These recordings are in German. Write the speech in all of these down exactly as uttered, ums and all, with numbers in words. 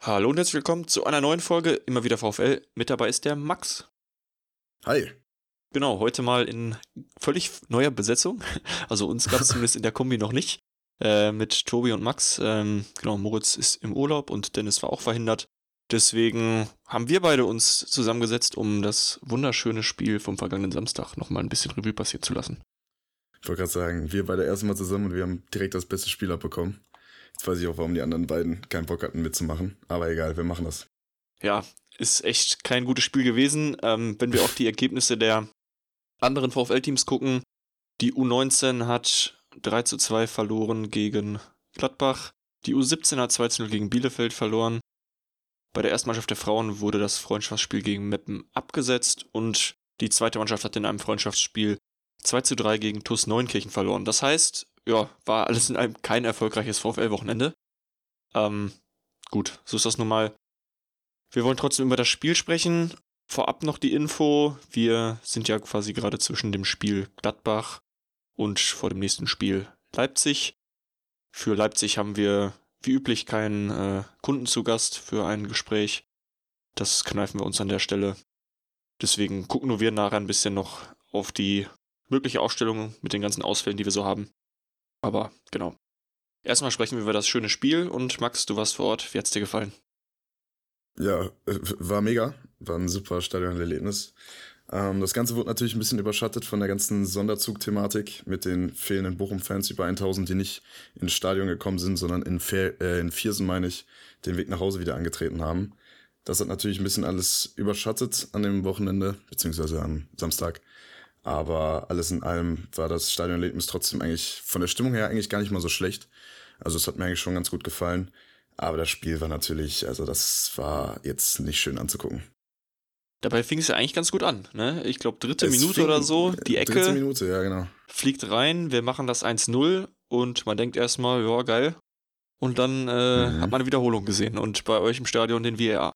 Hallo und herzlich willkommen zu einer neuen Folge, immer wieder VfL. Mit dabei ist der Max. Hi. Genau, heute mal in völlig neuer Besetzung. Also uns gab es zumindest in der Kombi noch nicht. Äh, mit Tobi und Max. Ähm, genau, Moritz ist im Urlaub und Dennis war auch verhindert. Deswegen haben wir beide uns zusammengesetzt, um das wunderschöne Spiel vom vergangenen Samstag nochmal ein bisschen Revue passieren zu lassen. Ich wollte gerade sagen, wir beide erstmal zusammen und wir haben direkt das beste Spiel abbekommen. Jetzt weiß ich auch, warum die anderen beiden keinen Bock hatten mitzumachen. Aber egal, wir machen das. Ja, ist echt kein gutes Spiel gewesen. Ähm, wenn wir auf die Ergebnisse der anderen VfL-Teams gucken, die U neunzehn hat drei zu zwei verloren gegen Gladbach. Die U siebzehn hat zwei zu null gegen Bielefeld verloren. Bei der ersten Mannschaft der Frauen wurde das Freundschaftsspiel gegen Meppen abgesetzt und die zweite Mannschaft hat in einem Freundschaftsspiel zwei zu drei gegen TuS Neunkirchen verloren. Das heißt, ja, war alles in allem kein erfolgreiches VfL-Wochenende. Ähm, gut, so ist das nun mal. Wir wollen trotzdem über das Spiel sprechen. Vorab noch die Info, wir sind ja quasi gerade zwischen dem Spiel Gladbach und vor dem nächsten Spiel Leipzig. Für Leipzig haben wir wie üblich keinen äh, Kunden zu Gast für ein Gespräch. Das kneifen wir uns an der Stelle. Deswegen gucken nur wir nachher ein bisschen noch auf die mögliche Ausstellung mit den ganzen Ausfällen, die wir so haben. Aber genau. Erstmal sprechen wir über das schöne Spiel und Max, du warst vor Ort. Wie hat's dir gefallen? Ja, äh, war mega. War ein super Stadionerlebnis. Ähm, das Ganze wurde natürlich ein bisschen überschattet von der ganzen Sonderzug-Thematik mit den fehlenden Bochum-Fans, über tausend, die nicht ins Stadion gekommen sind, sondern in, Fe- äh, in Viersen, meine ich, den Weg nach Hause wieder angetreten haben. Das hat natürlich ein bisschen alles überschattet an dem Wochenende, beziehungsweise am Samstag. Aber alles in allem war das Stadionerlebnis trotzdem eigentlich von der Stimmung her eigentlich gar nicht mal so schlecht. Also es hat mir eigentlich schon ganz gut gefallen. Aber das Spiel war natürlich, also das war jetzt nicht schön anzugucken. Dabei fing es ja eigentlich ganz gut an, ne? Ich glaube, dritte Es Minute fing, oder so, die äh, dritte Ecke Minute, ja genau. fliegt rein, wir machen das eins null und man denkt erstmal, ja, geil. Und dann äh, hat Mhm. man eine Wiederholung gesehen und bei euch im Stadion den V A R.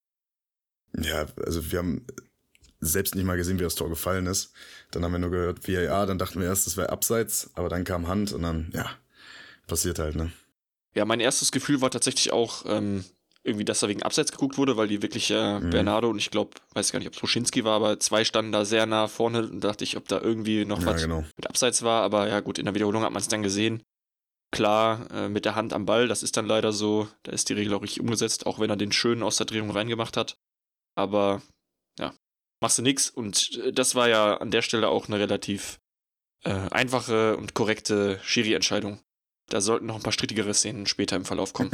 Ja, also wir haben selbst nicht mal gesehen, wie das Tor gefallen ist. Dann haben wir nur gehört V A R, dann dachten wir erst, das wäre Abseits, aber dann kam Hand und dann, ja, passiert halt, ne? Ja, mein erstes Gefühl war tatsächlich auch ähm, irgendwie, dass da wegen Abseits geguckt wurde, weil die wirklich äh, Mhm. Bernardo und ich glaube, weiß gar nicht, ob es Ruschinski war, aber zwei standen da sehr nah vorne und dachte ich, ob da irgendwie noch Ja, was genau. mit Abseits war. Aber ja gut, in der Wiederholung hat man es dann gesehen. Klar, äh, mit der Hand am Ball, das ist dann leider so, da ist die Regel auch richtig umgesetzt, auch wenn er den schönen aus der Drehung reingemacht hat. Aber ja, machst du nix. Und äh, das war ja an der Stelle auch eine relativ äh, einfache und korrekte Schiri-Entscheidung. Da sollten noch ein paar strittigere Szenen später im Verlauf kommen.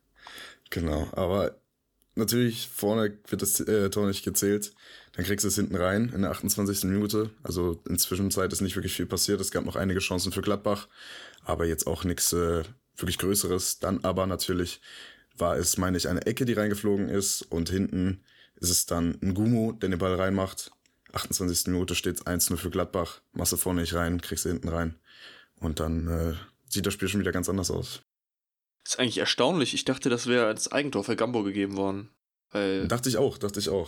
Genau, aber natürlich vorne wird das äh, Tor nicht gezählt. Dann kriegst du es hinten rein in der achtundzwanzigsten Minute. Also in Zwischenzeit ist nicht wirklich viel passiert. Es gab noch einige Chancen für Gladbach, aber jetzt auch nichts äh, wirklich Größeres. Dann aber natürlich war es, meine ich, eine Ecke, die reingeflogen ist und hinten ist es dann ein Gumu, der den Ball reinmacht. achtundzwanzigsten Minute steht es eins null für Gladbach. Machst du vorne nicht rein, kriegst du hinten rein. Und dann äh, sieht das Spiel schon wieder ganz anders aus. Ist eigentlich erstaunlich. Ich dachte, das wäre als Eigentor für Gambo gegeben worden. Weil, Dachte ich auch, dachte ich auch.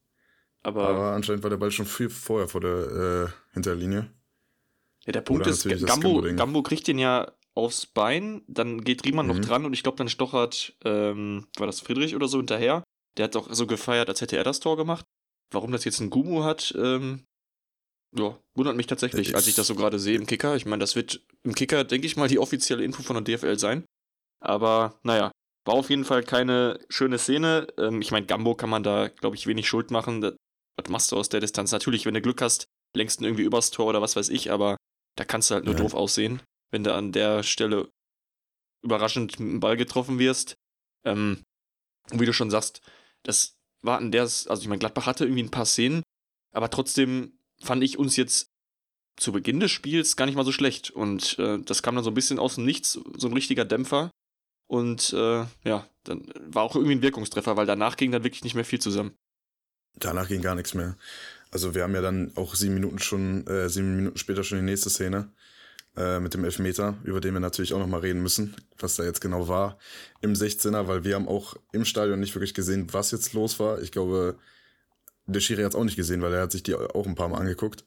aber Aber anscheinend war der Ball schon viel vorher vor der äh, Hinterlinie. ja, der Punkt Oder ist, G- natürlich das Gambo, Gambo-Ding. Gambo kriegt den ja aufs Bein, dann geht Riemann noch Mhm. dran und ich glaube, dann stochert, ähm, war das Friedrich oder so hinterher? Der hat doch so gefeiert, als hätte er das Tor gemacht. Warum das jetzt ein Gumu hat, ähm, ja, wundert mich tatsächlich, als ich das so Ist, gerade sehe im Kicker. Ich meine, das wird im Kicker, denke ich mal, die offizielle Info von der D F L sein. Aber naja, war auf jeden Fall keine schöne Szene. Ähm, ich meine, Gambo kann man da, glaube ich, wenig Schuld machen. Das, was machst du aus der Distanz? Natürlich, wenn du Glück hast, längst ihn irgendwie übers Tor oder was weiß ich, aber da kannst du halt nur ja. doof aussehen, wenn du an der Stelle überraschend mit dem Ball getroffen wirst. Ähm, und wie du schon sagst, das war an der, also ich meine, Gladbach hatte irgendwie ein paar Szenen, aber trotzdem fand ich uns jetzt zu Beginn des Spiels gar nicht mal so schlecht. Und äh, das kam dann so ein bisschen aus dem Nichts, so ein richtiger Dämpfer. Und äh, ja, dann war auch irgendwie ein Wirkungstreffer, weil danach ging dann wirklich nicht mehr viel zusammen. Danach ging gar nichts mehr. Also wir haben ja dann auch sieben Minuten schon, äh, sieben Minuten später schon die nächste Szene äh, mit dem Elfmeter, über den wir natürlich auch nochmal reden müssen, was da jetzt genau war im sechzehner, weil wir haben auch im Stadion nicht wirklich gesehen, was jetzt los war. Ich glaube, der Schiri hat es auch nicht gesehen, weil er hat sich die auch ein paar Mal angeguckt.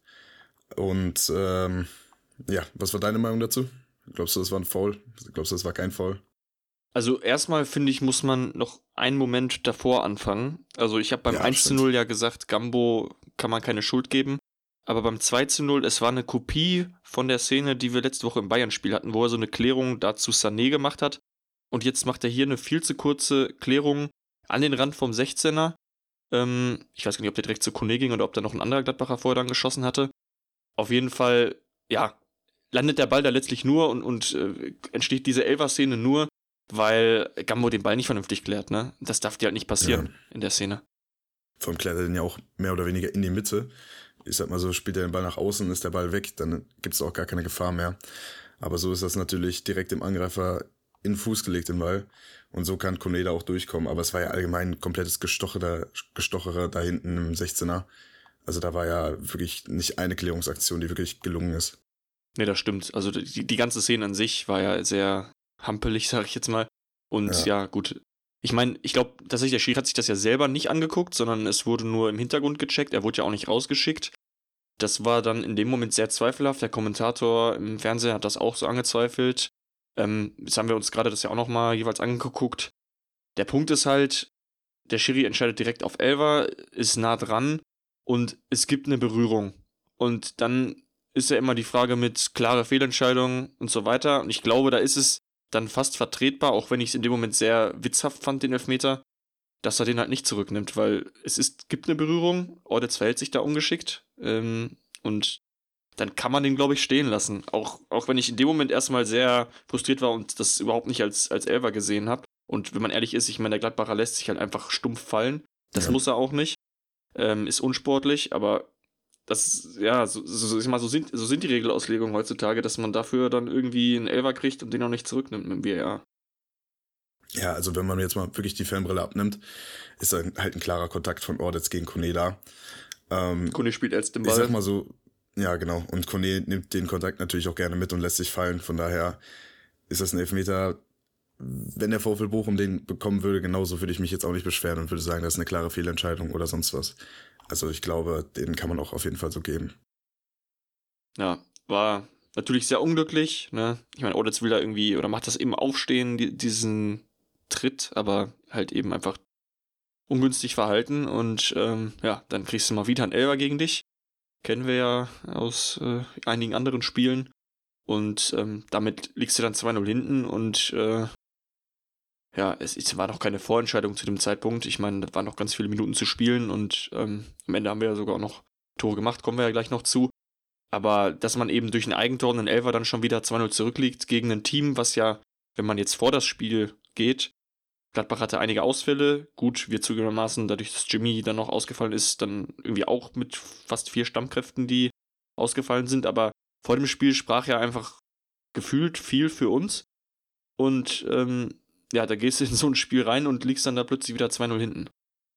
Und ähm, ja, was war deine Meinung dazu? Glaubst du, das war ein Foul? Glaubst du, das war kein Foul? Also erstmal finde ich, muss man noch einen Moment davor anfangen. Also ich habe beim Ja, eins zu stimmt. null ja gesagt, Gambo kann man keine Schuld geben. Aber beim zwei zu null, es war eine Kopie von der Szene, die wir letzte Woche im Bayern-Spiel hatten, wo er so eine Klärung dazu Sané gemacht hat. Und jetzt macht er hier eine viel zu kurze Klärung an den Rand vom sechzehner. Ähm, ich weiß gar nicht, ob der direkt zu Kone ging oder ob da noch ein anderer Gladbacher vorher dann geschossen hatte. Auf jeden Fall, ja, landet der Ball da letztlich nur und, und äh, entsteht diese Elfer-Szene nur, weil Gambo den Ball nicht vernünftig klärt, ne? Das darf dir halt nicht passieren Ja. in der Szene. Vor allem klärt er den ja auch mehr oder weniger in die Mitte. Ich sag mal so, spielt er den Ball nach außen, ist der Ball weg, dann gibt es auch gar keine Gefahr mehr. Aber so ist das natürlich direkt dem Angreifer in den Fuß gelegt, den Ball. Und so kann Kone da auch durchkommen. Aber es war ja allgemein ein komplettes Gestochere, Gestochere da hinten im sechzehner. Also da war ja wirklich nicht eine Klärungsaktion, die wirklich gelungen ist. Ne, das stimmt. Also die, die ganze Szene an sich war ja sehr hampelig, sag ich jetzt mal. Und ja, ja gut. Ich meine, ich glaube, tatsächlich, der Schiri hat sich das ja selber nicht angeguckt, sondern es wurde nur im Hintergrund gecheckt. Er wurde ja auch nicht rausgeschickt. Das war dann in dem Moment sehr zweifelhaft. Der Kommentator im Fernsehen hat das auch so angezweifelt. Ähm, jetzt haben wir uns gerade das ja auch nochmal jeweils angeguckt. Der Punkt ist halt, der Schiri entscheidet direkt auf Elfer, ist nah dran und es gibt eine Berührung. Und dann ist ja immer die Frage mit klare Fehlentscheidungen und so weiter. Und ich glaube, da ist es dann fast vertretbar, auch wenn ich es in dem Moment sehr witzhaft fand, den Elfmeter, dass er den halt nicht zurücknimmt, weil es ist, gibt eine Berührung, Ordetz verhält sich da ungeschickt ähm, und dann kann man den, glaube ich, stehen lassen. Auch, auch wenn ich in dem Moment erstmal sehr frustriert war und das überhaupt nicht als, als Elfer gesehen habe. Und wenn man ehrlich ist, ich meine, der Gladbacher lässt sich halt einfach stumpf fallen. Das Ja. muss er auch nicht. Ähm, ist unsportlich, aber das, ja, so, so, ich mal, so, sind, so sind die Regelauslegungen heutzutage, dass man dafür dann irgendwie einen Elfer kriegt und den auch nicht zurücknimmt mit dem V A R. Ja, also wenn man jetzt mal wirklich die Fanbrille abnimmt, ist dann halt ein klarer Kontakt von Ordetz gegen Kone da. Ähm, Kone spielt erst den ich Ball. sag mal so, ja genau, und Kone nimmt den Kontakt natürlich auch gerne mit und lässt sich fallen, von daher ist das ein Elfmeter. Wenn der VfL Bochum den bekommen würde, genauso würde ich mich jetzt auch nicht beschweren und würde sagen, das ist eine klare Fehlentscheidung oder sonst was. Also ich glaube, den kann man auch auf jeden Fall so geben. Ja, war natürlich sehr unglücklich, ne? Ich meine, Ordetz will da irgendwie, oder macht das eben aufstehen, die, diesen Tritt, aber halt eben einfach ungünstig verhalten und ähm, ja, dann kriegst du mal wieder einen Elfer gegen dich. Kennen wir ja aus äh, einigen anderen Spielen. Und ähm, damit liegst du dann zwei null hinten und äh, ja, es, es war noch keine Vorentscheidung zu dem Zeitpunkt. Ich meine, da waren noch ganz viele Minuten zu spielen und ähm, am Ende haben wir ja sogar auch noch Tore gemacht, kommen wir ja gleich noch zu. Aber dass man eben durch ein Eigentor und einen Elfer dann schon wieder zwei null zurückliegt gegen ein Team, was ja, wenn man jetzt vor das Spiel geht, Gladbach hatte einige Ausfälle, gut, wir zugegebenermaßen, dadurch, dass Jimmy dann noch ausgefallen ist, dann irgendwie auch mit fast vier Stammkräften, die ausgefallen sind, aber vor dem Spiel sprach ja einfach gefühlt viel für uns und ähm, ja, da gehst du in so ein Spiel rein und liegst dann da plötzlich wieder zwei null hinten.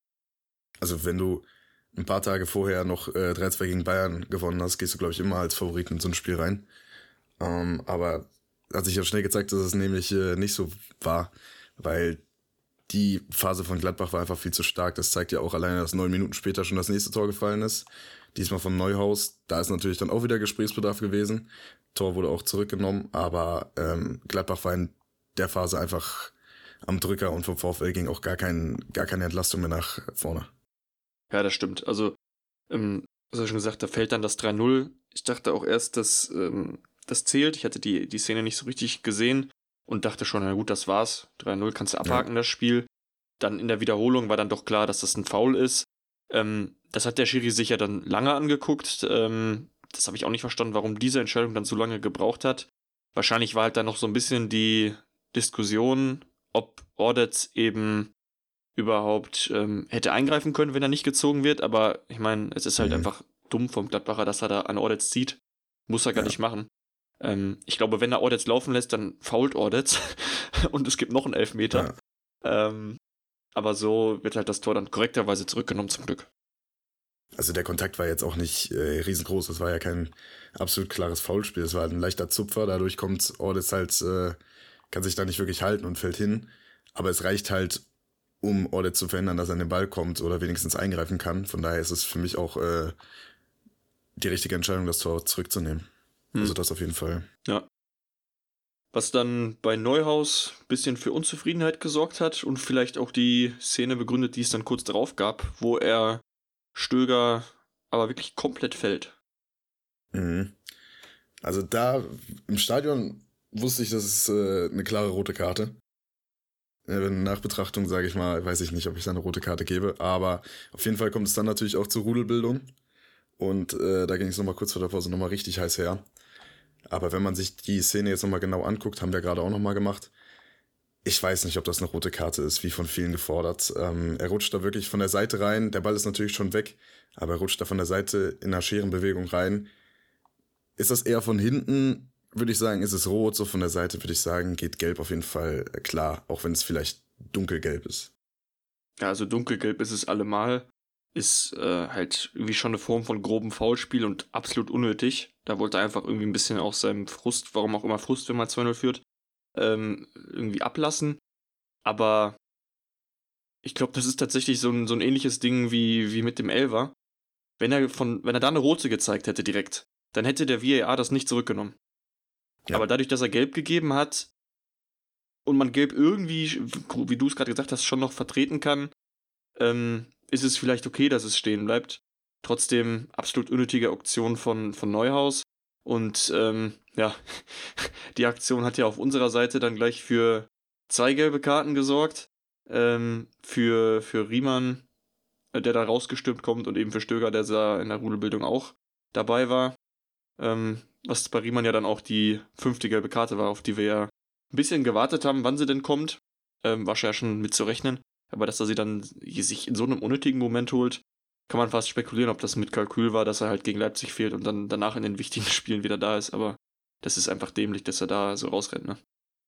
Also wenn du ein paar Tage vorher noch äh, drei zwei gegen Bayern gewonnen hast, gehst du, glaube ich, immer als Favorit in so ein Spiel rein. Ähm, aber hat sich ja schnell gezeigt, dass es nämlich äh, nicht so war, weil die Phase von Gladbach war einfach viel zu stark. Das zeigt ja auch alleine, dass neun Minuten später schon das nächste Tor gefallen ist. Diesmal von Neuhaus. Da ist natürlich dann auch wieder Gesprächsbedarf gewesen. Tor wurde auch zurückgenommen, aber ähm, Gladbach war in der Phase einfach am Drücker und vom VfL ging auch gar, kein, gar keine Entlastung mehr nach vorne. Ja, das stimmt. Also, ähm, was hast du schon gesagt, da fällt dann das drei null. Ich dachte auch erst, dass ähm, das zählt. Ich hatte die, die Szene nicht so richtig gesehen und dachte schon, na gut, das war's. drei null kannst du abhaken, ja. Das Spiel. Dann in der Wiederholung war dann doch klar, dass das ein Foul ist. Ähm, das hat der Schiri sich ja dann lange angeguckt. Ähm, das habe ich auch nicht verstanden, warum diese Entscheidung dann so lange gebraucht hat. Wahrscheinlich war halt dann noch so ein bisschen die Diskussion, ob Ordetz eben überhaupt ähm, hätte eingreifen können, wenn er nicht gezogen wird. Aber ich meine, es ist halt mhm. einfach dumm vom Gladbacher, dass er da an Ordetz zieht. Muss er gar ja. nicht machen. Ähm, ich glaube, wenn er Ordetz laufen lässt, dann fault Ordetz. Und es gibt noch einen Elfmeter. Ja. Ähm, aber so wird halt das Tor dann korrekterweise zurückgenommen, zum Glück. Also der Kontakt war jetzt auch nicht äh, riesengroß. Das war ja kein absolut klares Foulspiel. Es war halt ein leichter Zupfer. Dadurch kommt Ordetz halt, äh, kann sich da nicht wirklich halten und fällt hin. Aber es reicht halt, um Ordetz zu verhindern, dass er an den Ball kommt oder wenigstens eingreifen kann. Von daher ist es für mich auch äh, die richtige Entscheidung, das Tor zurückzunehmen. Hm. Also das auf jeden Fall. Ja. was dann bei Neuhaus ein bisschen für Unzufriedenheit gesorgt hat und vielleicht auch die Szene begründet, die es dann kurz darauf gab, wo er Stöger aber wirklich komplett fällt. Mhm. Also da im Stadion wusste ich, das ist äh, eine klare rote Karte. Äh, In Nachbetrachtung, sage ich mal, weiß ich nicht, ob ich da eine rote Karte gebe, aber auf jeden Fall kommt es dann natürlich auch zur Rudelbildung und äh, da ging es nochmal kurz vor der Pause nochmal richtig heiß her. Aber wenn man sich die Szene jetzt nochmal genau anguckt, haben wir gerade auch nochmal gemacht, ich weiß nicht, ob das eine rote Karte ist, wie von vielen gefordert. Ähm, er rutscht da wirklich von der Seite rein, der Ball ist natürlich schon weg, aber er rutscht da von der Seite in einer Scherenbewegung rein. Ist das eher von hinten, würde ich sagen, ist es rot, so von der Seite würde ich sagen, geht gelb auf jeden Fall äh, klar, auch wenn es vielleicht dunkelgelb ist. Ja, also dunkelgelb ist es allemal. Ist äh, halt irgendwie schon eine Form von grobem Foulspiel und absolut unnötig. Da wollte er einfach irgendwie ein bisschen auch seinem Frust, warum auch immer Frust, wenn man zwei null führt, ähm, irgendwie ablassen. Aber ich glaube, das ist tatsächlich so ein, so ein ähnliches Ding wie, wie mit dem Elfer. Wenn er von, wenn er da eine rote gezeigt hätte direkt, dann hätte der V A R das nicht zurückgenommen. Ja. Aber dadurch, dass er gelb gegeben hat und man gelb irgendwie, wie du es gerade gesagt hast, schon noch vertreten kann, ähm, ist es vielleicht okay, dass es stehen bleibt. Trotzdem absolut unnötige Aktion von, von Neuhaus. Und ähm, ja, die Aktion hat ja auf unserer Seite dann gleich für zwei gelbe Karten gesorgt. Ähm, für, für Riemann, äh, der da rausgestürmt kommt, und eben für Stöger, der da in der Rudelbildung auch dabei war. Ähm, was bei Riemann ja dann auch die fünfte gelbe Karte war, auf die wir ja ein bisschen gewartet haben, wann sie denn kommt. Ähm, war ja schon mit zu rechnen. Aber dass er sie dann sich in so einem unnötigen Moment holt, kann man fast spekulieren, ob das mit Kalkül war, dass er halt gegen Leipzig fehlt und dann danach in den wichtigen Spielen wieder da ist. Aber das ist einfach dämlich, dass er da so rausrennt, ne?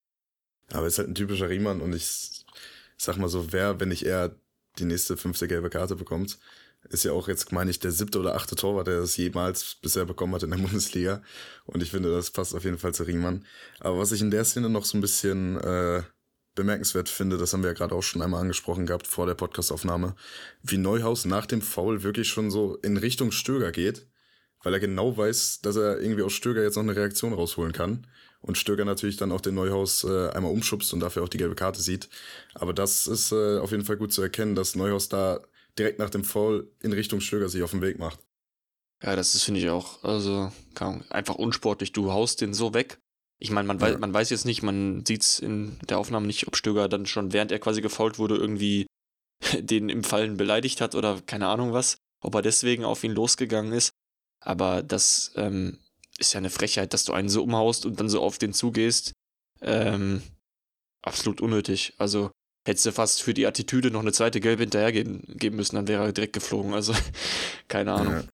Aber es ist halt ein typischer Riemann und ich sag mal so, wer, wenn nicht er, die nächste fünfte gelbe Karte bekommt, ist ja auch jetzt, meine ich, der siebte oder achte Torwart, der das jemals bisher bekommen hat in der Bundesliga. Und ich finde, das passt auf jeden Fall zu Riemann. Aber was ich in der Szene noch so ein bisschen äh, bemerkenswert finde, das haben wir ja gerade auch schon einmal angesprochen gehabt vor der Podcastaufnahme, wie Neuhaus nach dem Foul wirklich schon so in Richtung Stöger geht, weil er genau weiß, dass er irgendwie aus Stöger jetzt noch eine Reaktion rausholen kann. Und Stöger natürlich dann auch den Neuhaus äh, einmal umschubst und dafür auch die gelbe Karte sieht. Aber das ist äh, auf jeden Fall gut zu erkennen, dass Neuhaus da direkt nach dem Foul in Richtung Stöger sich auf den Weg macht. Ja, das ist, finde ich auch, also kaum, einfach unsportlich. Du haust den so weg. Ich meine, man, weiß, Ja. man weiß jetzt nicht, man sieht es in der Aufnahme nicht, ob Stöger dann schon, während er quasi gefoult wurde, irgendwie den im Fallen beleidigt hat oder keine Ahnung was, ob er deswegen auf ihn losgegangen ist. Aber das ähm, ist ja eine Frechheit, dass du einen so umhaust und dann so auf den zugehst. Ähm, absolut unnötig. Also hättest du fast für die Attitüde noch eine zweite Gelbe hinterhergeben geben müssen, dann wäre er direkt geflogen. Also keine Ahnung. Ja.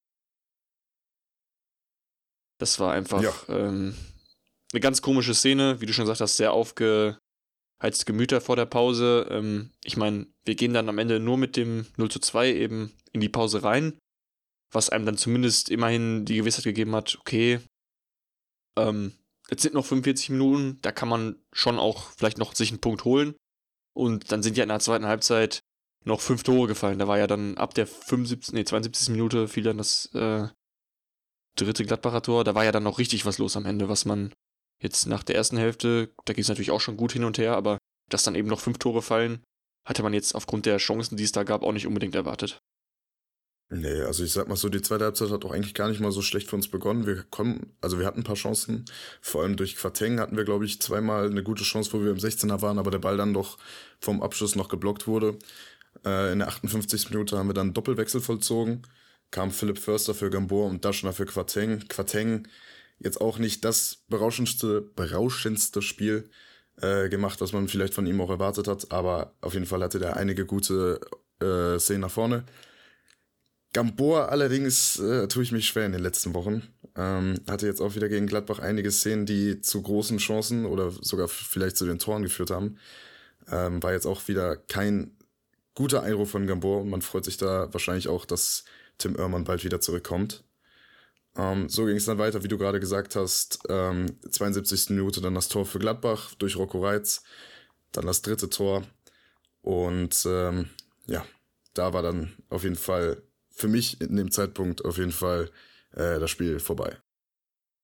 Das war Ja. einfach ähm, eine ganz komische Szene, wie du schon gesagt hast, sehr aufgeheizte Gemüter vor der Pause. Ähm, ich meine, wir gehen dann am Ende nur mit dem null zu zwei eben in die Pause rein, was einem dann zumindest immerhin die Gewissheit gegeben hat, okay, ähm, jetzt sind noch fünfundvierzig Minuten, da kann man schon auch vielleicht noch sich einen Punkt holen. Und dann sind ja in der zweiten Halbzeit noch fünf Tore gefallen. Da war ja dann ab der fünfundsiebzigsten, nee, zweiundsiebzigsten Minute fiel dann das äh, dritte Gladbacher Tor. Da war ja dann noch richtig was los am Ende, was man jetzt nach der ersten Hälfte, da ging es natürlich auch schon gut hin und her, aber dass dann eben noch fünf Tore fallen, hatte man jetzt aufgrund der Chancen, die es da gab, auch nicht unbedingt erwartet. Nee, also ich sag mal so, die zweite Halbzeit hat auch eigentlich gar nicht mal so schlecht für uns begonnen. Wir kommen, also wir hatten ein paar Chancen, vor allem durch Quateng hatten wir, glaube ich, zweimal eine gute Chance, wo wir im sechzehner waren, aber der Ball dann doch vom Abschluss noch geblockt wurde. Äh, in der achtundfünfzigsten Minute haben wir dann einen Doppelwechsel vollzogen. Kam Philipp Förster für Gamboa und Daschner für Quateng. Quateng jetzt auch nicht das berauschendste, berauschendste Spiel äh, gemacht, was man vielleicht von ihm auch erwartet hat, aber auf jeden Fall hatte der einige gute äh, Szenen nach vorne. Gamboa allerdings äh, tue ich mich schwer in den letzten Wochen. Ähm, hatte jetzt auch wieder gegen Gladbach einige Szenen, die zu großen Chancen oder sogar vielleicht zu den Toren geführt haben. Ähm, war jetzt auch wieder kein guter Eindruck von Gamboa und man freut sich da wahrscheinlich auch, dass Tim Oermann bald wieder zurückkommt. Ähm, so ging es dann weiter, wie du gerade gesagt hast. Ähm, zweiundsiebzigsten Minute dann das Tor für Gladbach durch Rocco Reitz. Dann das dritte Tor. Und ähm, ja, da war dann auf jeden Fall für mich in dem Zeitpunkt auf jeden Fall äh, das Spiel vorbei.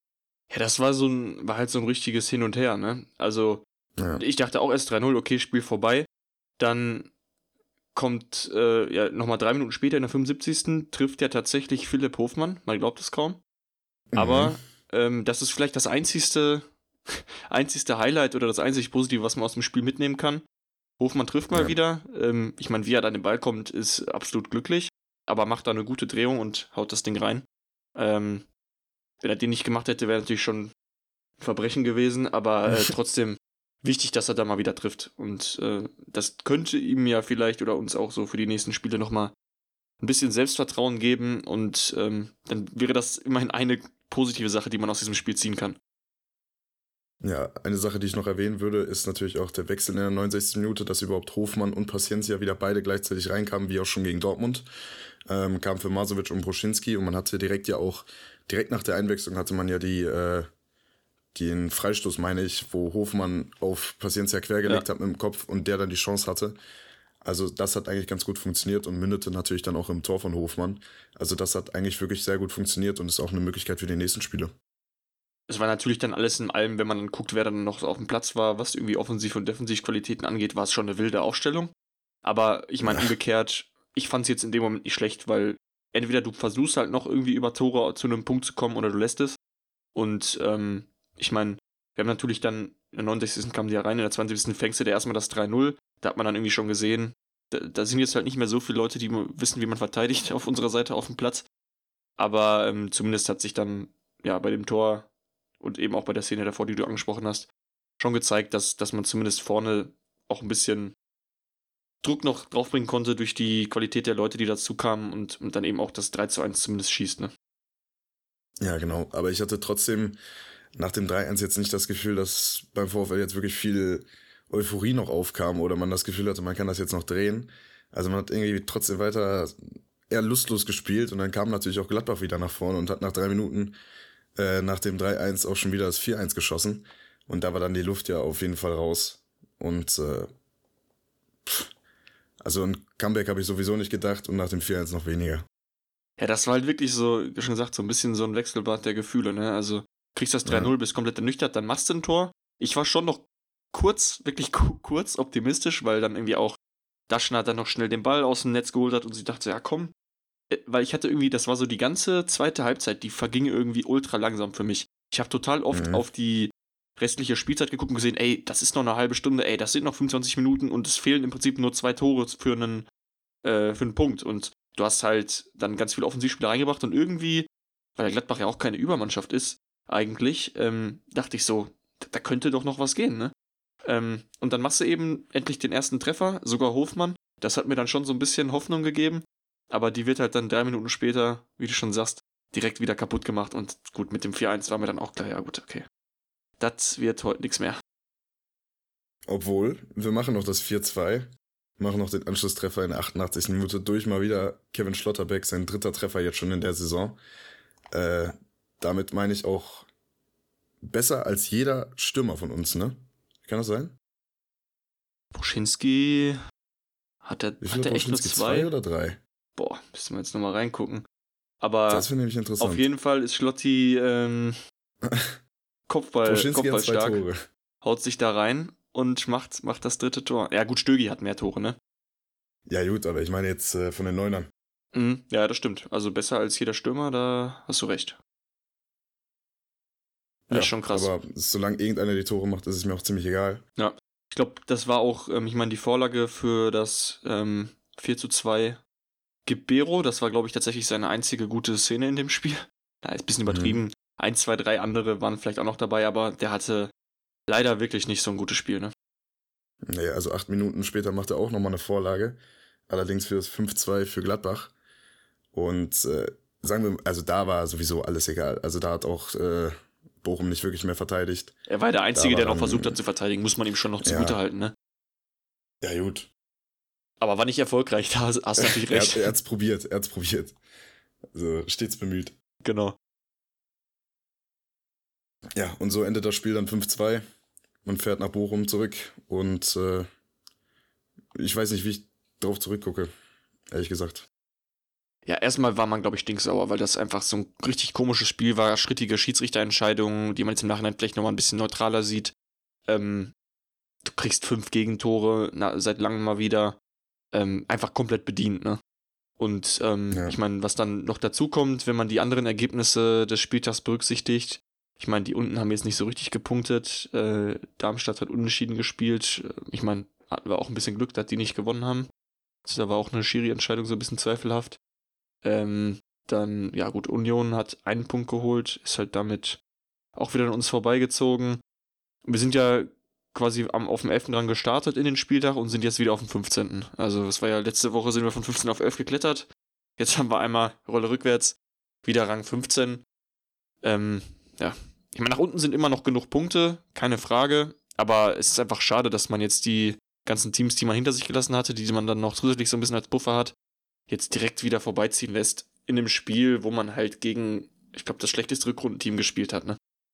Ja, das war so ein, war halt so ein richtiges Hin und Her, ne? Also, Ja, ich dachte auch erst drei null, okay, Spiel vorbei. Dann kommt, äh, ja, nochmal drei Minuten später in der fünfundsiebzigsten trifft ja tatsächlich Philipp Hofmann, man glaubt es kaum. mhm. Aber ähm, das ist vielleicht das einzigste, einzigste Highlight oder das einzig Positive, was man aus dem Spiel mitnehmen kann. Hofmann trifft mal Ja. wieder. Ähm, ich meine, wie er an den Ball kommt, ist absolut glücklich, aber macht da eine gute Drehung und haut das Ding rein. Ähm, wenn er den nicht gemacht hätte, wäre natürlich schon ein Verbrechen gewesen, aber äh, trotzdem wichtig, dass er da mal wieder trifft. Und äh, das könnte ihm ja vielleicht oder uns auch so für die nächsten Spiele nochmal ein bisschen Selbstvertrauen geben und ähm, dann wäre das immerhin eine positive Sache, die man aus diesem Spiel ziehen kann. Ja, eine Sache, die ich noch erwähnen würde, ist natürlich auch der Wechsel in der neunundsechzigsten Minute, dass überhaupt Hofmann und Paciencia wieder beide gleichzeitig reinkamen, wie auch schon gegen Dortmund. Ähm, kam für Masovic und Broschinski und man hatte direkt ja auch, direkt nach der Einwechslung hatte man ja die, äh, den Freistoß, meine ich, wo Hofmann auf Paciencia quergelegt Ja. hat mit dem Kopf und der dann die Chance hatte. Also das hat eigentlich ganz gut funktioniert und mündete natürlich dann auch im Tor von Hofmann. Also das hat eigentlich wirklich sehr gut funktioniert und ist auch eine Möglichkeit für die nächsten Spiele. Es war natürlich dann alles in allem, wenn man dann guckt, wer dann noch so auf dem Platz war, was irgendwie Offensiv- und Defensivqualitäten angeht, war es schon eine wilde Aufstellung. Aber ich meine, Ja. umgekehrt, ich fand es jetzt in dem Moment nicht schlecht, weil entweder du versuchst halt noch irgendwie über Tore zu einem Punkt zu kommen oder du lässt es. Und ähm, ich meine, wir haben natürlich dann, in der neunundsechzigsten kamen die ja rein, in der zweiundsiebzigsten fängst du dir erstmal das drei null. Da hat man dann irgendwie schon gesehen, da, da sind jetzt halt nicht mehr so viele Leute, die wissen, wie man verteidigt auf unserer Seite auf dem Platz. Aber ähm, zumindest hat sich dann ja bei dem Tor und eben auch bei der Szene davor, die du angesprochen hast, schon gezeigt, dass, dass man zumindest vorne auch ein bisschen Druck noch draufbringen konnte durch die Qualität der Leute, die dazu kamen und, und dann eben auch das drei zu eins zumindest schießt, ne? Ja, genau. Aber ich hatte trotzdem nach dem drei eins jetzt nicht das Gefühl, dass beim VfL jetzt wirklich viel Euphorie noch aufkam oder man das Gefühl hatte, man kann das jetzt noch drehen. Also man hat irgendwie trotzdem weiter eher lustlos gespielt und dann kam natürlich auch Gladbach wieder nach vorne und hat nach drei Minuten äh, nach dem drei eins auch schon wieder das vier eins geschossen. Und da war dann die Luft ja auf jeden Fall raus. Und äh, pff, also ein Comeback habe ich sowieso nicht gedacht und nach dem vier eins noch weniger. Ja, das war halt wirklich so, wie schon gesagt, so ein bisschen so ein Wechselbad der Gefühle, ne? Also, kriegst das drei Ja. null, bist komplett ernüchtert, dann machst du ein Tor. Ich war schon noch kurz, wirklich ku- kurz optimistisch, weil dann irgendwie auch Daschner dann noch schnell den Ball aus dem Netz geholt hat und sie dachte, ja komm. Äh, Weil ich hatte irgendwie, das war so die ganze zweite Halbzeit, die verging irgendwie ultra langsam für mich. Ich habe total oft Mhm. auf die restliche Spielzeit geguckt und gesehen, ey, das ist noch eine halbe Stunde, ey, das sind noch fünfundzwanzig Minuten und es fehlen im Prinzip nur zwei Tore für einen, äh, für einen Punkt. Und du hast halt dann ganz viele Offensivspieler reingebracht und irgendwie, weil der Gladbach ja auch keine Übermannschaft ist, eigentlich, ähm, dachte ich so, da, da könnte doch noch was gehen, ne? Ähm, und dann machst du eben endlich den ersten Treffer, sogar Hofmann. Das hat mir dann schon so ein bisschen Hoffnung gegeben. Aber die wird halt dann drei Minuten später, wie du schon sagst, direkt wieder kaputt gemacht. Und gut, mit dem vier eins war mir dann auch klar, ja gut, okay. Das wird heute nichts mehr. Obwohl, wir machen noch das vier zwei, machen noch den Anschlusstreffer in der achtundachtzigsten Minute durch. Mal wieder Kevin Schlotterbeck, sein dritter Treffer jetzt schon in der Saison. Äh, damit meine ich auch besser als jeder Stürmer von uns, ne? Kann das sein? Boschinski, hat er, Wie viel hat hat er echt nur Boschinski? zwei? Zwei oder drei? Boah, müssen wir jetzt nochmal reingucken. Das Aber finde ich nämlich auf interessant. jeden Fall ist Schlotti ähm, Kopfball, Boschinski hat Kopfball zwei stark, Tore. haut sich da rein und macht, macht das dritte Tor. Ja gut, Stögi hat mehr Tore, ne? Ja gut, aber ich meine jetzt äh, von den Neunern. Mhm, ja, das stimmt. Also besser als jeder Stürmer, da hast du recht. Das ist Ja, schon krass. aber solange irgendeiner die Tore macht, ist es mir auch ziemlich egal. Ja. Ich glaube, das war auch, ähm, ich meine, die Vorlage für das ähm, vier zu zwei Gebero. Das war, glaube ich, tatsächlich seine einzige gute Szene in dem Spiel. Ja, ist ein bisschen Mhm. übertrieben. Ein, zwei, drei andere waren vielleicht auch noch dabei, aber der hatte leider wirklich nicht so ein gutes Spiel, ne? Nee, also acht Minuten später macht er auch nochmal eine Vorlage. Allerdings für das fünf zwei für Gladbach. Und äh, sagen wir, also da war sowieso alles egal. Also da hat auch äh, Bochum nicht wirklich mehr verteidigt. Er war der Da Einzige, war der noch dann, versucht hat zu verteidigen, muss man ihm schon noch zugute ja, halten, ne? ja gut. Aber war nicht erfolgreich, da hast hast du natürlich Er, recht. er hat's probiert, er hat's probiert. Also stets bemüht. Genau. Ja, und so endet das Spiel dann fünf zwei. Man fährt nach Bochum zurück und äh, ich weiß nicht, wie ich drauf zurückgucke, ehrlich gesagt. Ja, erstmal war man, glaube ich, stinksauer, weil das einfach so ein richtig komisches Spiel war, schrittige Schiedsrichterentscheidungen, die man jetzt im Nachhinein vielleicht nochmal ein bisschen neutraler sieht. Ähm, du kriegst fünf Gegentore na, seit langem mal wieder. Ähm, einfach komplett bedient, ne? Und ähm, Ja. ich meine, was dann noch dazu kommt, wenn man die anderen Ergebnisse des Spieltags berücksichtigt, ich meine, die unten haben jetzt nicht so richtig gepunktet. Äh, Darmstadt hat unentschieden gespielt. Ich meine, hatten wir auch ein bisschen Glück, dass die nicht gewonnen haben. Also, da war auch eine Schiri-Entscheidung so ein bisschen zweifelhaft. Ähm, dann, ja gut, Union hat einen Punkt geholt, ist halt damit auch wieder an uns vorbeigezogen. Wir sind ja quasi am, auf dem elften Rang gestartet in den Spieltag und sind jetzt wieder auf dem fünfzehnten Also es war ja letzte Woche sind wir von fünfzehn auf elf geklettert. Jetzt haben wir einmal Rolle rückwärts, wieder Rang fünfzehn. Ähm, ja, ich meine, nach unten sind immer noch genug Punkte, keine Frage. Aber es ist einfach schade, dass man jetzt die ganzen Teams, die man hinter sich gelassen hatte, die man dann noch zusätzlich so ein bisschen als Buffer hat, jetzt direkt wieder vorbeiziehen lässt in einem Spiel, wo man halt gegen, ich glaube, das schlechteste Rückrundenteam gespielt hat, ne?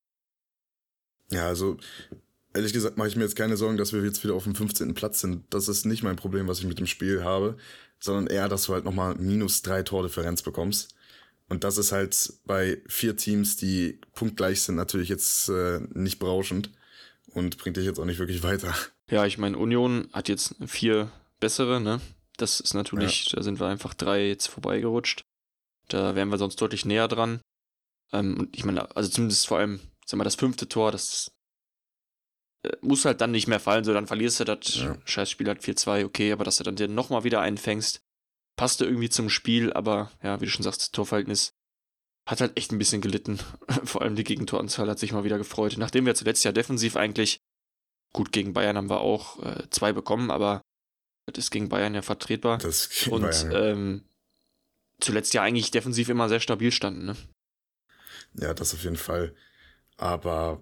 Ja, also ehrlich gesagt mache ich mir jetzt keine Sorgen, dass wir jetzt wieder auf dem fünfzehnten Platz sind. Das ist nicht mein Problem, was ich mit dem Spiel habe, sondern eher, dass du halt nochmal minus drei Tordifferenz bekommst. Und das ist halt bei vier Teams, die punktgleich sind, natürlich jetzt äh, nicht berauschend und bringt dich jetzt auch nicht wirklich weiter. Ja, ich meine, Union hat jetzt vier bessere, ne? Das ist natürlich, ja. Da sind wir einfach drei jetzt vorbeigerutscht. Da wären wir sonst deutlich näher dran. Ähm, und ich meine, also zumindest vor allem, sag mal, das fünfte Tor, das äh, muss halt dann nicht mehr fallen, so dann verlierst du das Ja. Scheißspiel halt vier zwei, okay, aber dass du dann dir nochmal wieder einfängst, passte irgendwie zum Spiel, aber ja, wie du schon sagst, das Torverhältnis hat halt echt ein bisschen gelitten. Vor allem die Gegentoranzahl hat sich mal wieder gefreut. Nachdem wir zuletzt ja defensiv eigentlich, gut, gegen Bayern haben wir auch äh, zwei bekommen, aber das ist gegen Bayern ja vertretbar. Das ist gegen Und Bayern. ähm, zuletzt ja eigentlich defensiv immer sehr stabil standen, ne? Ja, das auf jeden Fall. Aber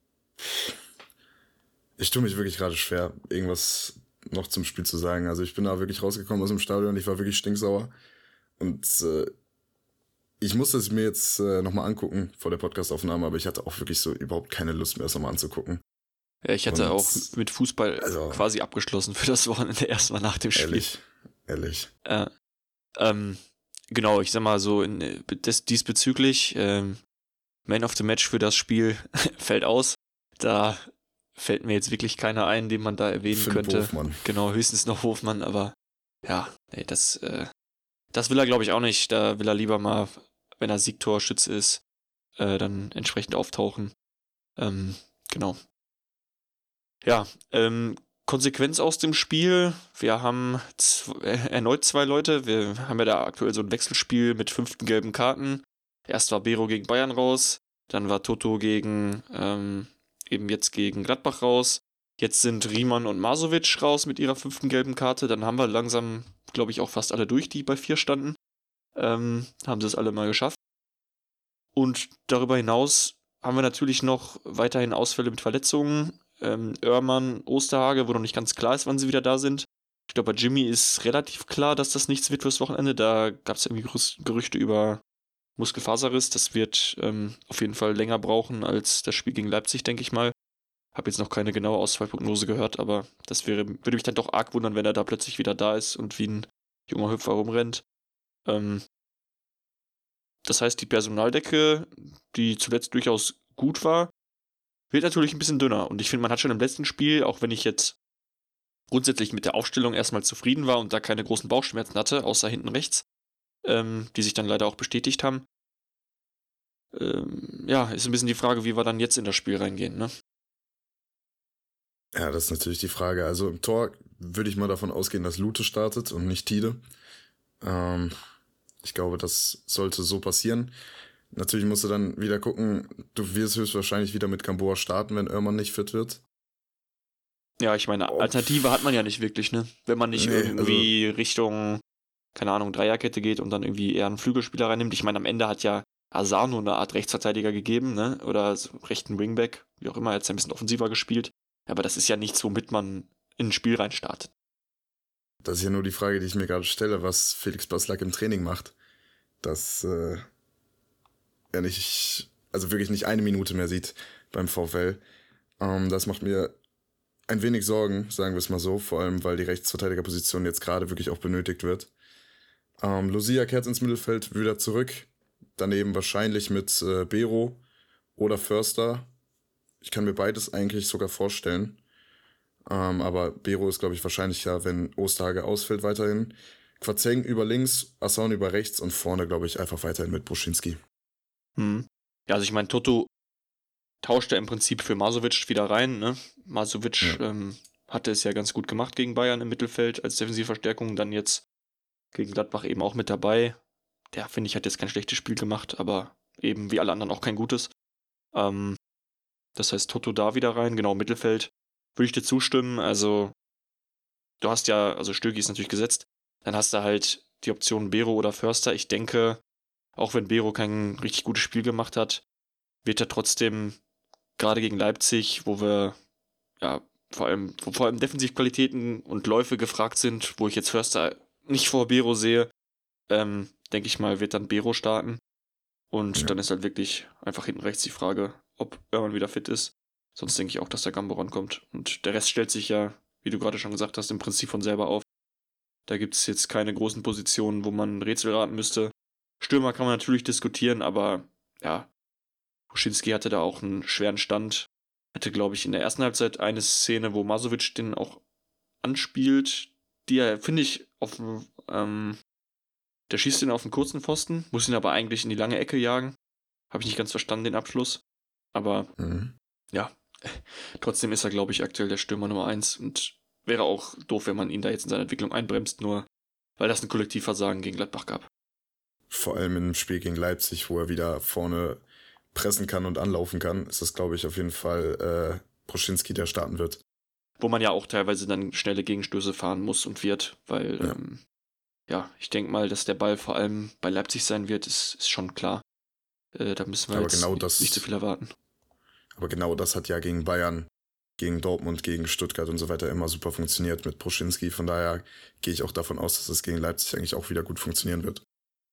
ich tue mich wirklich gerade schwer, irgendwas noch zum Spiel zu sagen. Also ich bin da wirklich rausgekommen aus dem Stadion, ich war wirklich stinksauer. Und äh, ich musste es mir jetzt äh, nochmal angucken vor der Podcastaufnahme, aber ich hatte auch wirklich so überhaupt keine Lust mehr, es nochmal anzugucken. Ja, ich hatte Und, auch mit Fußball also, quasi abgeschlossen für das Wochenende erstmal nach dem Spiel. Ehrlich, ehrlich. Äh, ähm, genau, ich sag mal so, in, des, diesbezüglich, ähm, Man of the Match für das Spiel fällt aus. Da fällt mir jetzt wirklich keiner ein, den man da erwähnen Philipp könnte. Hofmann. Genau, höchstens noch Hofmann, aber ja, nee, das, äh, das will er, glaube ich, auch nicht. Da will er lieber mal, wenn er Siegtorschütze ist, äh, dann entsprechend auftauchen. Ähm, genau. Ja, ähm, Konsequenz aus dem Spiel. Wir haben z- äh, erneut zwei Leute. Wir haben ja da aktuell so ein Wechselspiel mit fünften gelben Karten. Erst war Bero gegen Bayern raus, dann war Toto gegen, ähm, eben jetzt gegen Gladbach raus. Jetzt sind Riemann und Masovic raus mit ihrer fünften gelben Karte. Dann haben wir langsam, glaube ich, auch fast alle durch, die bei vier standen. Ähm, haben sie es alle mal geschafft. Und darüber hinaus haben wir natürlich noch weiterhin Ausfälle mit Verletzungen. Ähm, Oermann, Osterhage, wo noch nicht ganz klar ist, wann sie wieder da sind. Ich glaube, bei Jimmy ist relativ klar, dass das nichts wird fürs Wochenende. Da gab es irgendwie Gerü- Gerüchte über Muskelfaserriss. Das wird ähm, auf jeden Fall länger brauchen als das Spiel gegen Leipzig, denke ich mal. Habe jetzt noch keine genaue Ausfallprognose gehört, aber das wäre, würde mich dann doch arg wundern, wenn er da plötzlich wieder da ist und wie ein junger Hüpfer rumrennt. Ähm, das heißt, die Personaldecke, die zuletzt durchaus gut war, wird natürlich ein bisschen dünner. Und ich finde, man hat schon im letzten Spiel, auch wenn ich jetzt grundsätzlich mit der Aufstellung erstmal zufrieden war und da keine großen Bauchschmerzen hatte, außer hinten rechts, ähm, die sich dann leider auch bestätigt haben. Ähm, ja, ist ein bisschen die Frage, wie wir dann jetzt in das Spiel reingehen, ne? Ja, das ist natürlich die Frage. Also im Tor würde ich mal davon ausgehen, dass Lute startet und nicht Tide. Ähm, ich glaube, das sollte so passieren. Natürlich musst du dann wieder gucken, du wirst höchstwahrscheinlich wieder mit Gamboa starten, wenn Oermann nicht fit wird. Ja, ich meine, Oh. Alternative hat man ja nicht wirklich, ne? Wenn man nicht Nee, irgendwie Richtung, keine Ahnung, Dreierkette geht und dann irgendwie eher einen Flügelspieler reinnimmt. Ich meine, am Ende hat ja Hazard nur eine Art Rechtsverteidiger gegeben, ne? Oder so rechten Wingback, wie auch immer, er hat ja ein bisschen offensiver gespielt. Aber das ist ja nichts, womit man in ein Spiel reinstartet. Das ist ja nur die Frage, die ich mir gerade stelle, was Felix Baslack im Training macht. Dass äh, er nicht, also wirklich nicht eine Minute mehr sieht beim VfL. Ähm, das macht mir ein wenig Sorgen, sagen wir es mal so, vor allem, weil die Rechtsverteidigerposition jetzt gerade wirklich auch benötigt wird. Ähm, Lucia kehrt ins Mittelfeld wieder zurück. Daneben wahrscheinlich mit äh, Bero oder Förster. Ich kann mir beides eigentlich sogar vorstellen. Ähm, aber Bero ist, glaube ich, wahrscheinlicher, wenn Osterhage ausfällt weiterhin. Quatzeng über links, Assaun über rechts und vorne, glaube ich, einfach weiterhin mit Bruschinski. Hm. Ja, also ich meine, Toto tauscht er im Prinzip für Masovic wieder rein. Ne? Masovic Ja. ähm, hatte es ja ganz gut gemacht gegen Bayern im Mittelfeld als Defensivverstärkung. Dann jetzt gegen Gladbach eben auch mit dabei. Der, finde ich, hat jetzt kein schlechtes Spiel gemacht, aber eben wie alle anderen auch kein gutes. Ähm, das heißt, Toto da wieder rein. Genau, Mittelfeld würde ich dir zustimmen. Also, du hast ja, also Stögi ist natürlich gesetzt. Dann hast du halt die Option Bero oder Förster. Ich denke, auch wenn Bero kein richtig gutes Spiel gemacht hat, wird er trotzdem gerade gegen Leipzig, wo wir ja vor allem, wo vor allem Defensivqualitäten und Läufe gefragt sind, wo ich jetzt Förster nicht vor Bero sehe, ähm, denke ich mal, wird dann Bero starten. Und Ja. dann ist halt wirklich einfach hinten rechts die Frage, ob Irrmann wieder fit ist. Sonst denke ich auch, dass der Gambo rankommt. Und der Rest stellt sich ja, wie du gerade schon gesagt hast, im Prinzip von selber auf. Da gibt es jetzt keine großen Positionen, wo man Rätsel raten müsste. Stürmer kann man natürlich diskutieren, aber ja, Bruschinski hatte da auch einen schweren Stand. Hatte, glaube ich, in der ersten Halbzeit eine Szene, wo Masovic den auch anspielt, die er, finde ich, auf ähm, der schießt ihn auf den kurzen Pfosten, muss ihn aber eigentlich in die lange Ecke jagen. Habe ich nicht ganz verstanden, den Abschluss. Aber Mhm. ja, trotzdem ist er, glaube ich, aktuell der Stürmer Nummer eins und wäre auch doof, wenn man ihn da jetzt in seiner Entwicklung einbremst, nur weil das ein Kollektivversagen gegen Gladbach gab. Vor allem im Spiel gegen Leipzig, wo er wieder vorne pressen kann und anlaufen kann, ist das, glaube ich, auf jeden Fall äh, Bruschinski, der starten wird. Wo man ja auch teilweise dann schnelle Gegenstöße fahren muss und wird, weil Ja. ähm, ja, ich denke mal, dass der Ball vor allem bei Leipzig sein wird, ist, ist schon klar. Äh, da müssen wir Aber jetzt genau nicht, das- nicht zu viel erwarten. Aber genau das hat ja gegen Bayern, gegen Dortmund, gegen Stuttgart und so weiter immer super funktioniert mit Bruschinski. Von daher gehe ich auch davon aus, dass es gegen Leipzig eigentlich auch wieder gut funktionieren wird.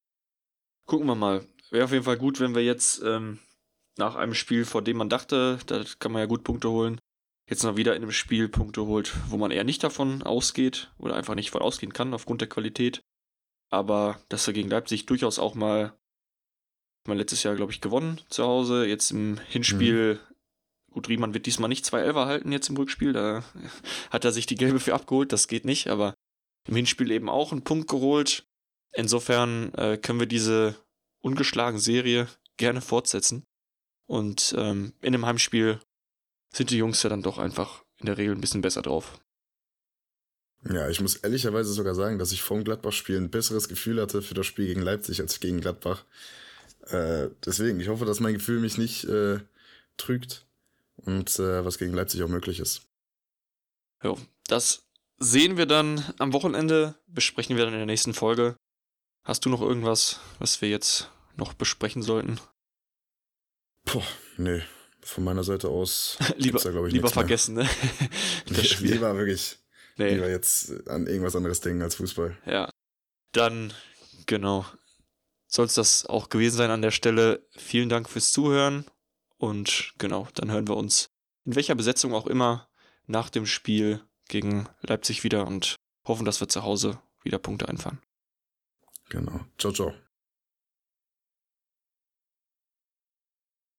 Gucken wir mal. Wäre auf jeden Fall gut, wenn wir jetzt ähm, nach einem Spiel, vor dem man dachte, da kann man ja gut Punkte holen, jetzt noch wieder in einem Spiel Punkte holt, wo man eher nicht davon ausgeht oder einfach nicht von ausgehen kann aufgrund der Qualität. Aber dass er gegen Leipzig durchaus auch mal, mal letztes Jahr, glaube ich, gewonnen zu Hause. Jetzt im Hinspiel, gut, Riemann wird diesmal nicht zwei Elfer halten jetzt im Rückspiel. Da hat er sich die gelbe für abgeholt, das geht nicht, aber im Hinspiel eben auch einen Punkt geholt. Insofern äh, können wir diese ungeschlagene Serie gerne fortsetzen. Und ähm, in einem Heimspiel sind die Jungs ja dann doch einfach in der Regel ein bisschen besser drauf. Ja, ich muss ehrlicherweise sogar sagen, dass ich vom Gladbach-Spiel ein besseres Gefühl hatte für das Spiel gegen Leipzig als gegen Gladbach. Äh, deswegen, ich hoffe, dass mein Gefühl mich nicht äh, trügt und äh, was gegen Leipzig auch möglich ist. Jo, das sehen wir dann am Wochenende, besprechen wir dann in der nächsten Folge. Hast du noch irgendwas, was wir jetzt noch besprechen sollten? Boah, nee, von meiner Seite aus lieber gibt's da, glaub ich, lieber nichts mehr. vergessen, ne? Das Spiel. Lieber wirklich, Nee. lieber jetzt an irgendwas anderes denken als Fußball. Ja, dann, genau, soll es das auch gewesen sein an der Stelle. Vielen Dank fürs Zuhören und genau, dann hören wir uns in welcher Besetzung auch immer nach dem Spiel gegen Leipzig wieder und hoffen, dass wir zu Hause wieder Punkte einfahren. Genau. Ciao, ciao.